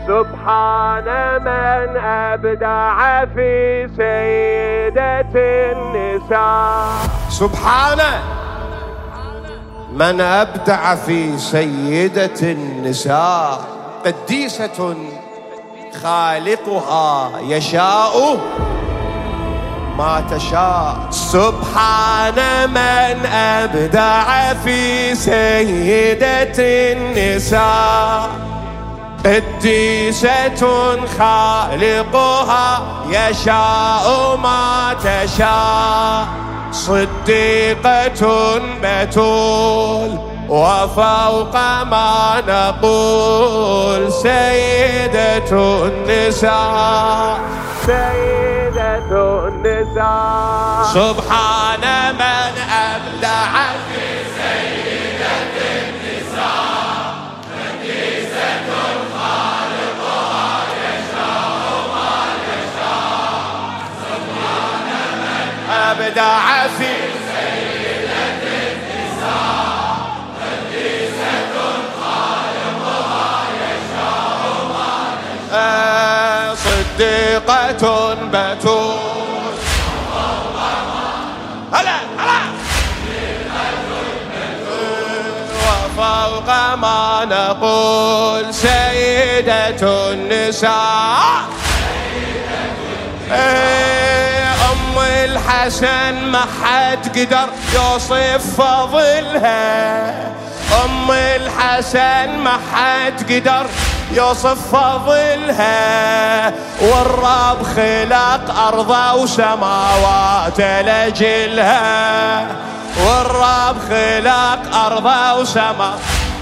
سبحان من أبدع في سيدة النساء. سبحان من أبدع في سيدة النساء. قديسة خالقها يشاء ما تشاء. سبحان من أبدع في سيدة النساء. قديسة خالقها يشاء ما تشاء. صديقة بتول وفوق ما نقول سيدة النساء. سيدة النساء. سبحان من أبدع في سيدة النساء. قديسة خالقها يشاء ما يشاء. سبحان من أبدع في سيدة النساء. قديسة خالقها يشاء ما يشاء. صديقة بتول هلا وفوق ما نقول سيدة النساء. أم الحسن ما حد قدر يوصف فضلها. أم الحسن ما حد قدر يوصف فضلها. والرب خلق أرض وسماوات لأجلها. والرب خلق أرض وسماوات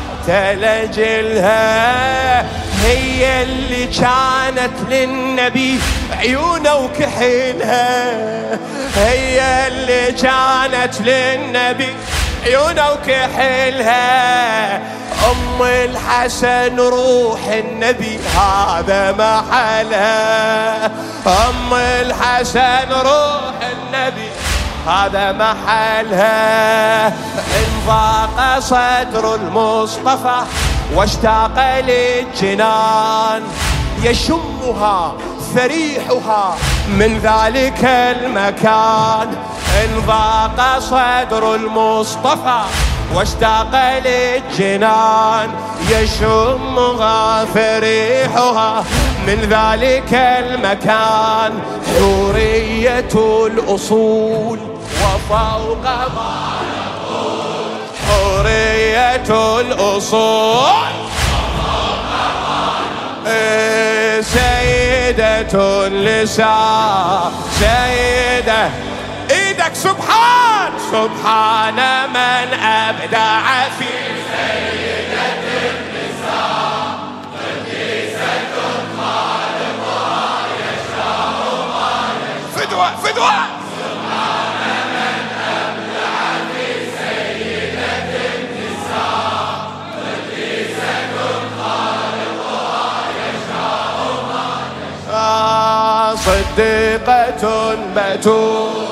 لأجلها. هي اللي كانت للنبي عيونه وكحلها. هي اللي كانت للنبي عيونه وكحلها. أم الحسن روح النبي هذا محلها. أم الحسن روح النبي هذا محلها. انضاق صدر المصطفى واشتاق للجنان. يشمها فريحها من ذلك المكان. انضاق صدر المصطفى واشتاق للجنان. يشمها فريحها من ذلك المكان. حورية الأصول وفوق ما نقول. حورية الأصول وفوق ما نقول. سيدة النساء. سيدة ايدك. سبحان من أبدع في سيدة النساء. قديسة خالقها يشاء ما يشاء. فدوة سبحان من أبدع في سيدة النساء. قديسة خالقها يشاء ما يشاء. صديقة بتول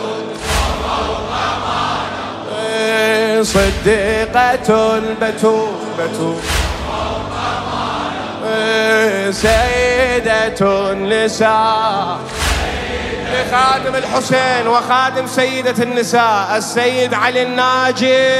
صديقة بتول سيدة النساء. لخادم الحسين وخادم سيدة النساء السيد علي الناجي.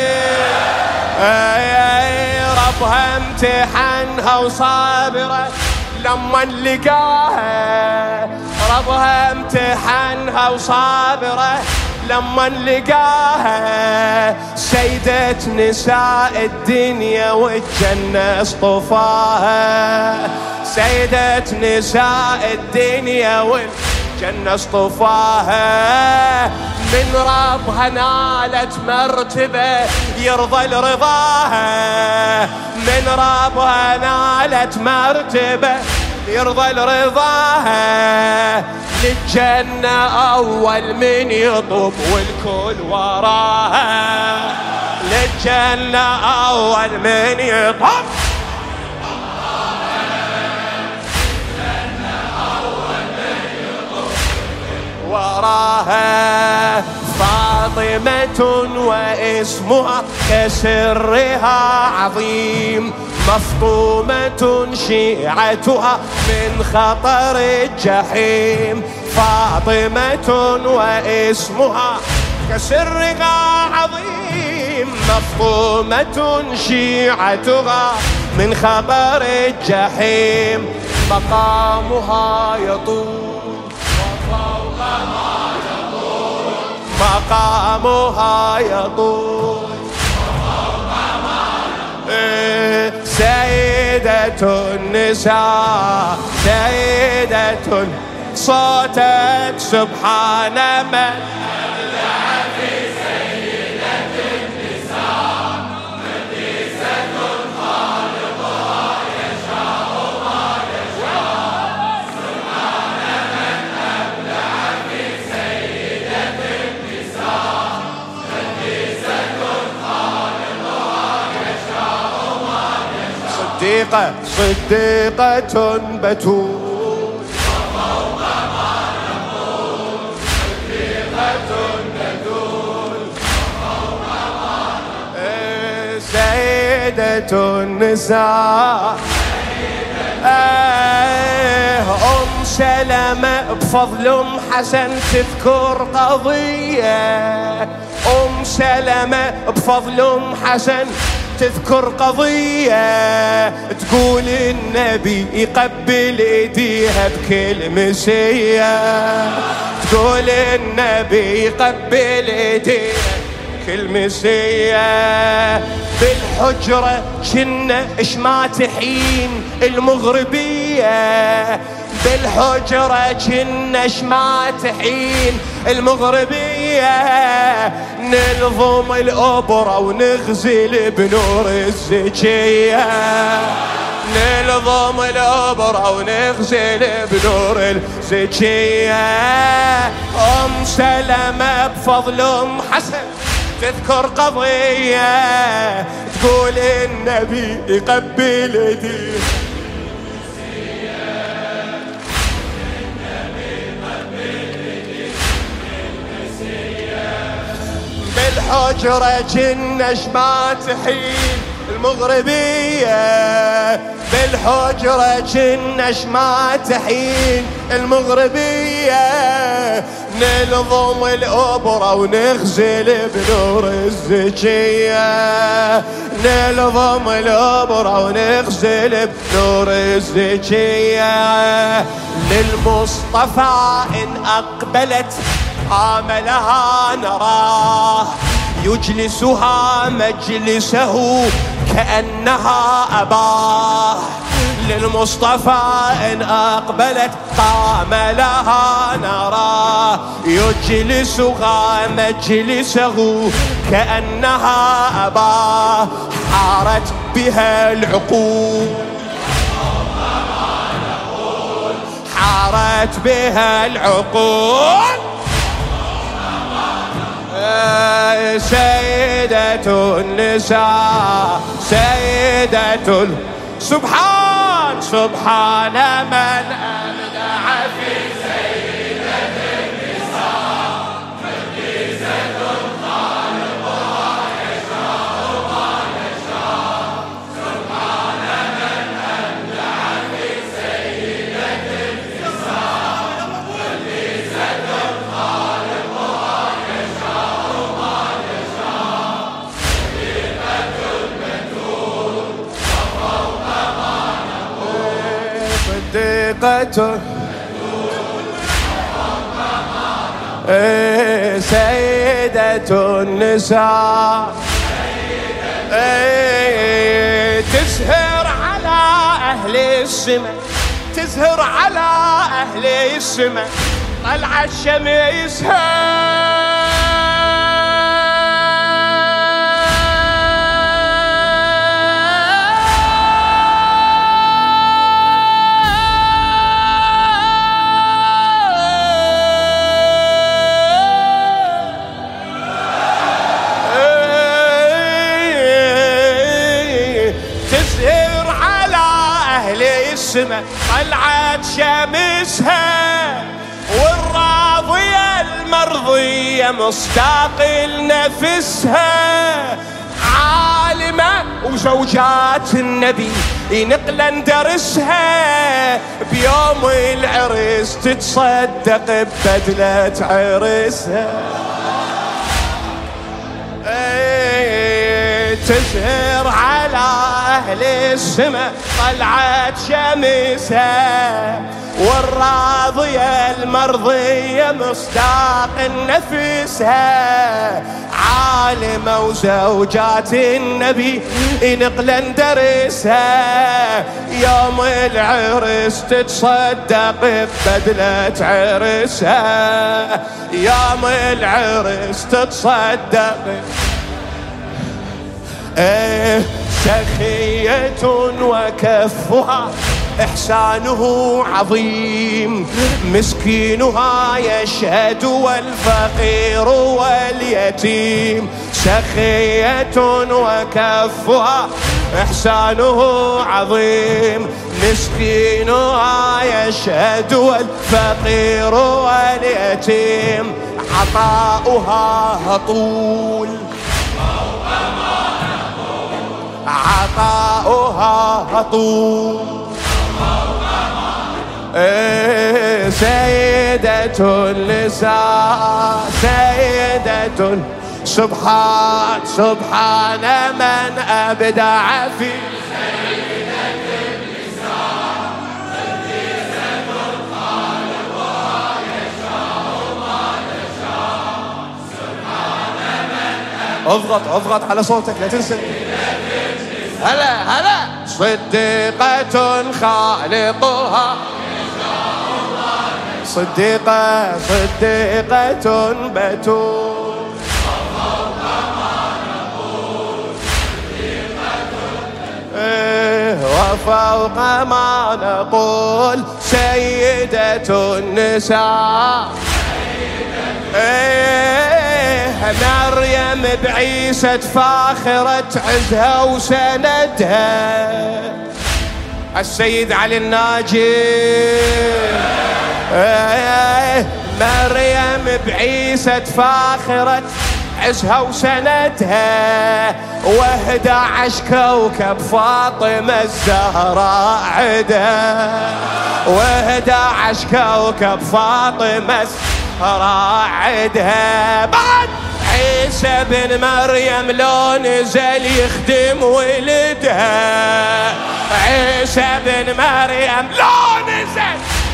ربها امتحنها وصابرة لما لقاها. ربها امتحنها وصابرة لما لقاها. سيدة نساء الدنيا والجنة اصطفاها. سيدة نساء الدنيا والجنة اصطفاها. من ربها نالت مرتبة يرضى لرضاها. من ربها نالت مرتبة يرضى لرضاها. للجنة أول من يطب والكل وراها. للجنة أول من يطب وراها. فاطمة واسمها كسرها عظيم مفطومة شيعتها من خطر الجحيم فاطمة واسمها كسرها عظيم مفطومة شيعتها من خطر الجحيم مقامها يطول وفوق ما يطول مقامها يطول سيدة النساء سيدة صوتك سبحان من أبدع في سيدة النساء قديسة خالقها يشاء ما يشاء سبحان من أبدع في سيدة النساء قديسة خالقها يشاء ما يشاء صديقة بتول سيدة النساء أم سلمة بفضل أم حسن تذكر قضية أم سلمة بفضل أم حسن تذكر قضية تقول النبي يقبل ايديها بكل مسية تقول النبي يقبل ايديها كل مسية بالحجرة كنا شماتحين المغربية بالحجرة كنا شماتحين المغربية نلضم الأوبرا ونغزل بنور الزكية نلضم الأوبرا ونغزل بنور الزكية أم سلمة بفضل أم حسن تذكر قضية تقول النبي يقبل ايديه بالحجرة كنا شماتحين المغربية بالحجرة كنا شماتحين المغربية نلضم الأوبرا ونغزل بنور الزكية نلضم الأوبرا ونغزل بنور الزكية للمصطفى إن أقبلت عاملها نراه يجلسها مجلسه كأنها أباه للمصطفى إن أقبلت قام لها نراه يجلسها مجلسه كأنها أباه حارت بها العقول حارت بها العقول سيدة النساء سيدة سبحان من أبدع في سيدة النساء قديسة خالقها يشاء ما يشاء سبحان من أبدع في سيدة النساء قديسة خالقها يشاء ما يشاء صديقة بتول وفوق ما نقول صديقة سيدة النساء تزهر على أهل السماء تزهر على أهل السماء طلعت شمسها طلعت شمسها والراضية المرضية مصداق لنفسها عالمة وزوجات النبي نقلا ندرسها، بيوم العرس تتصدق ببدلة عرسها. تزهر على أهل السماء طلعت شمسها، والراضية المرضية مصداق نفسها. عالمة وزوجات النبي نقلا ندرسها، يوم العرس تتصدق ببدلة عرسها، يوم العرس تتصدق. سخية وكفها إحسانه عظيم، مسكينها يشهد والفقير واليتيم. سخية وكفها إحسانه عظيم، مسكينها يشهد والفقير واليتيم. عطاؤها طول، عطاؤها طول. سيدة النساء، سيدة. سبحان سبحان من أبدع في سيدة النساء. قديسة خالقها يشاء ما يشاء. سبحان من أبدع. اضغط على صوتك لا تنسى. هلا هلا. صديقة خالقها صديقة، صديقة بتول. وفوق ما نقول سيدة النساء. مريم بعيسى فاخرة عزها وسندها. السيد علي الناجي. مريم بعيسى فاخرة عزها وسندها، و11 كوكب فاطمة الزهراء عدها، و11 كوكب فاطمة الزهراء عدها. بعد عيسى بن مريم لو نزل يخدم ولدها، عيسى بن مريم لو نزل.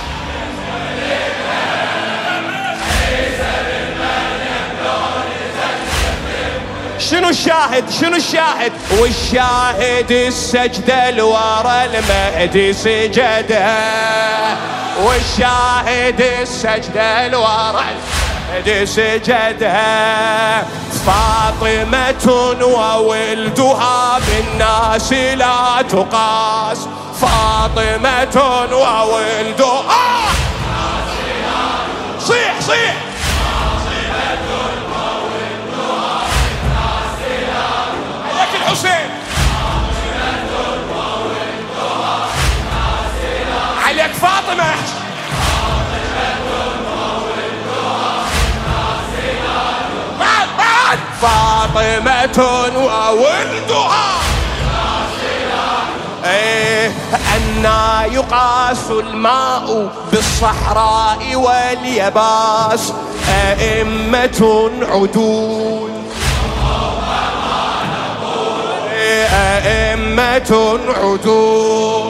شنو الشاهد؟ شنو الشاهد؟ والشاهد السجدة الورا المهدي سجدها، والشاهد السجدة الورا المهدي سجدها. فاطمة وولدها بالناس لا تقاس، فاطمة وولدها. صيح صيح. حسين عليك فاطمة. بعد فاطمة وولدها. أنا يقاس الماء بالصحراء واليباس، أئمة عدول، أئمة عدول.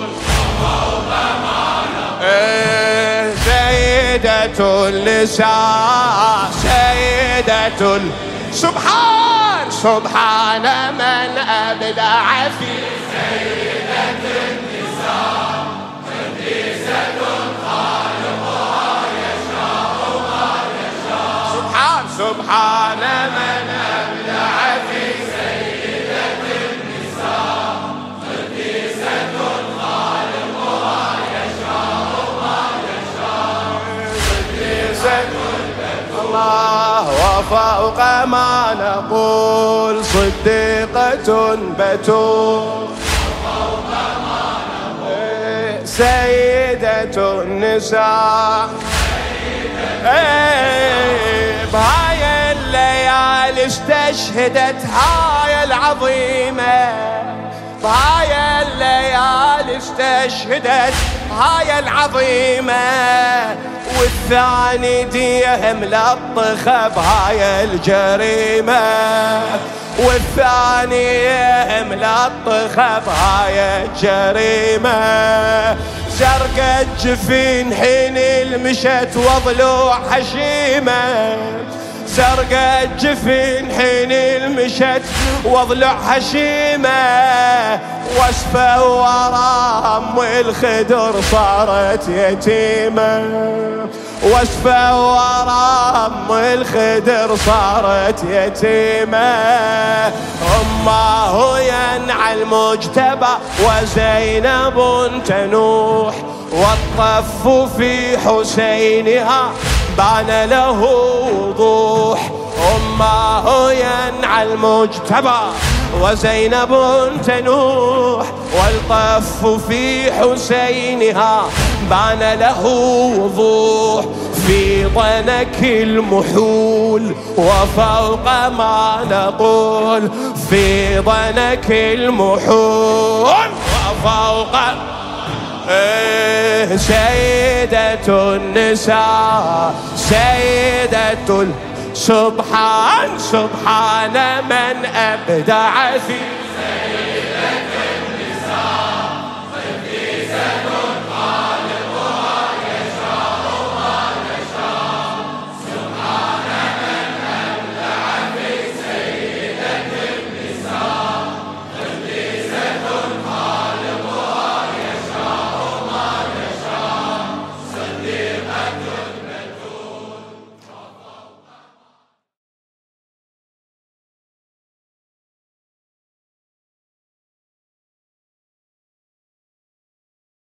سيدة النساء، سيدة. سبحان سبحان من أبدع في سيدة النساء. قديسة خالقها يشاء ما يشاء. سبحان سبحان من أبدع في سيدة النساء. قديسة خالقها يشاء ما يشاء. قديسة الله وفوق ما نقول صديقة بتول. وفوق ما نقول سيدة النساء. بهاي الليالي استشهدت هاي العظيمة، بهاي الليالي استشهدت هاي العظيمة، والثاني ديه ملطخة بهاي الجريمة، والثاني ملطخة بهاي الجريمة. زرقت جفين حين المشت وضلوع حشيمة، زرقت جفين حين المشت وضلوع حشيمة، واسفة ورا أم الخدر صارت يتيمة، واسفة ورا أم الخدر صارت يتيمة. أمه ينعى المجتبى وزينب تنوح، والطف في حسينها بان له وضوح. أمه ينعى المجتبى وزينب تنوح، والطف في حسينها بان له وضوح. في ضنك المحول وفوق ما نقول، في ضنك المحول وفوق سيدة النساء، سيدة سبحان من أبدع في